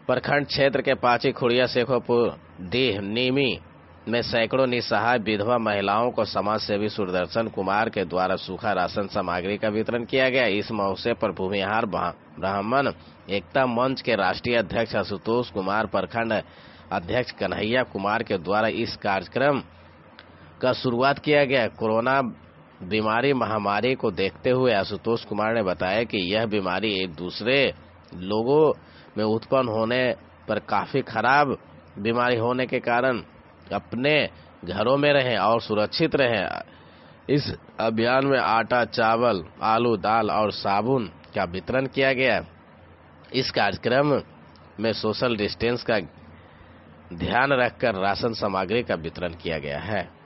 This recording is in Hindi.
प्रखंड क्षेत्र के पाची, खुड़िया, शेखोपुर, डीह, नीमी में सैकड़ों निसहाय विधवा महिलाओं को समाज सेवी सुदर्शन कुमार के द्वारा सूखा राशन सामग्री का वितरण किया गया। इस मौके पर भूमिहार ब्राह्मण एकता मंच के राष्ट्रीय अध्यक्ष आशुतोष कुमार, प्रखंड अध्यक्ष कन्हैया कुमार के द्वारा इस कार्यक्रम का शुरुआत किया गया। कोरोना बीमारी महामारी को देखते हुए आशुतोष कुमार ने बताया कि यह बीमारी एक दूसरे लोगों में उत्पन्न होने पर काफी खराब बीमारी होने के कारण अपने घरों में रहें और सुरक्षित रहें। इस अभियान में आटा, चावल, आलू, दाल और साबुन का वितरण किया गया। इस कार्यक्रम में सोशल डिस्टेंस का ध्यान रखकर राशन सामग्री का वितरण किया गया है।